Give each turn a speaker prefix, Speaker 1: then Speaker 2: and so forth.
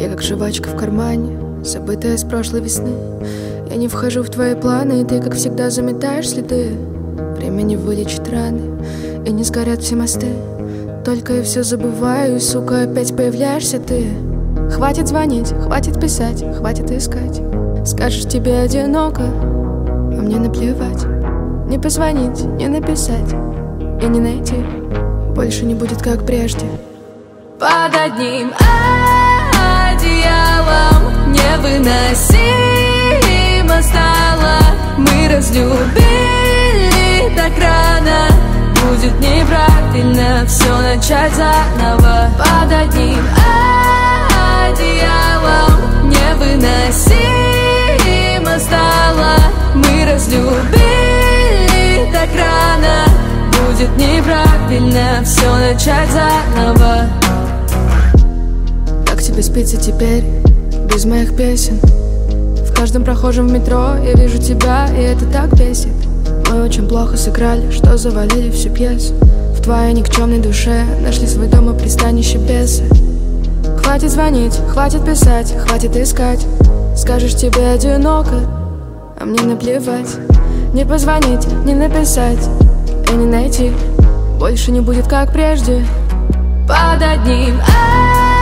Speaker 1: Я как жвачка в кармане, забытая с прошлой весны. Я не вхожу в твои планы, и ты, как всегда, заметаешь следы. Время не вылечит раны, и не сгорят все мосты. Только я все забываю, и, сука, опять появляешься ты. Хватит звонить, хватит писать, хватит искать. Скажешь, тебе одиноко, а мне наплевать. Не позвонить, не написать и не найти. Больше не будет, как прежде.
Speaker 2: Под одним одеялом невыносимо стало. Мы разлюбили так рано. Будет неправильно все начать заново. Под одним одеялом невыносимо стало. Мы разлюбили так рано. Будет неправильно все начать заново.
Speaker 1: Как тебе спится теперь без моих песен? В каждом прохожем в метро я вижу тебя, и это так бесит. Мы очень плохо сыграли, что завалили всю пьесу. В твоей никчемной душе нашли свой дом и пристанище бесы. Хватит звонить, хватит писать, хватит искать. Скажешь, тебе одиноко, а мне наплевать. Не позвонить, не написать и не найти. Больше не будет, как прежде.
Speaker 2: Под одним